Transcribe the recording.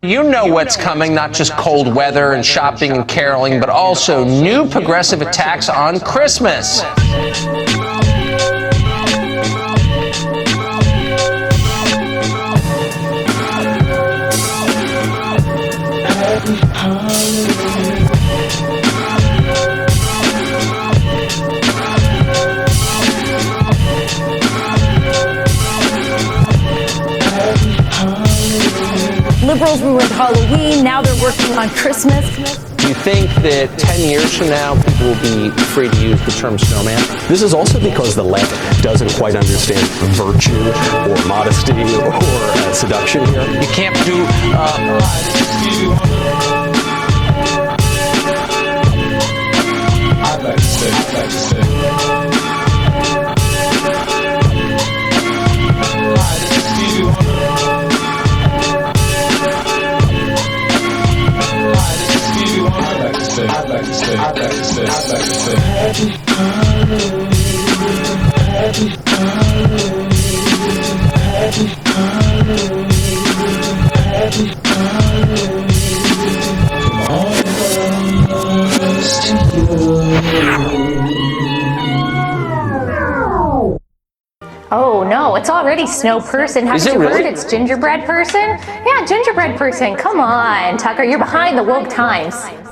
You know what's coming, not just cold weather and shopping and caroling, but also new progressive attacks on Christmas. Liberals ruined Halloween, now they're working on Christmas. Do you think that 10 years from now, people will be free to use the term snowman? This is also because the left doesn't quite understand virtue or modesty or seduction here. You can't do... I'd like to say. Happy Halloween, happy Halloween, happy Halloween, happy Halloween. From all of us to you. Oh no, it's already Snow Person. Haven't you heard it's Gingerbread Person? Yeah, Gingerbread Person. Come on, Tucker, you're behind the woke times.